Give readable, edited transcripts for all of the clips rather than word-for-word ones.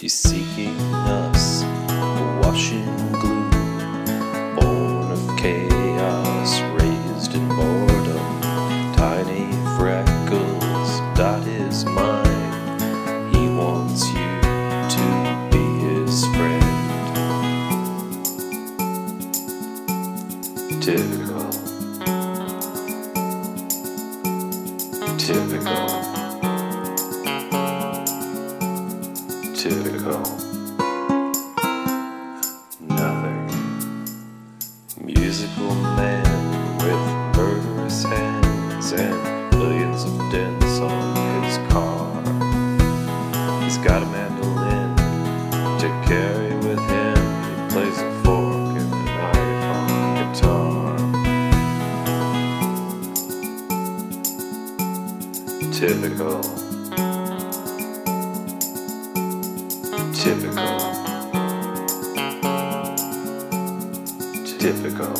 He's seeking us, washing glue, born of chaos, raised in boredom. Tiny freckles dot his mind. He wants you to be his friend. Typical. Typical. Typical. Nothing. Musical man with murderous hands and billions of dents on his car. He's got a mandolin to carry with him. He plays a fork and a knife on guitar. Typical. Typical. Typical.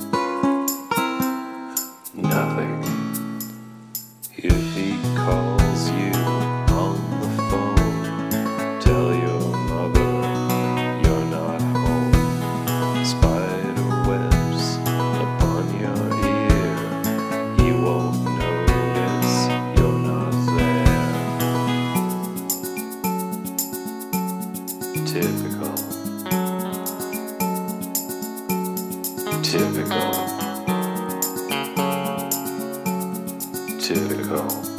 Nothing. If he calls you on the phone, tell your mother you're not home. Spider webs upon your ear, he won't notice you're not there. Typical. Typical. Typical.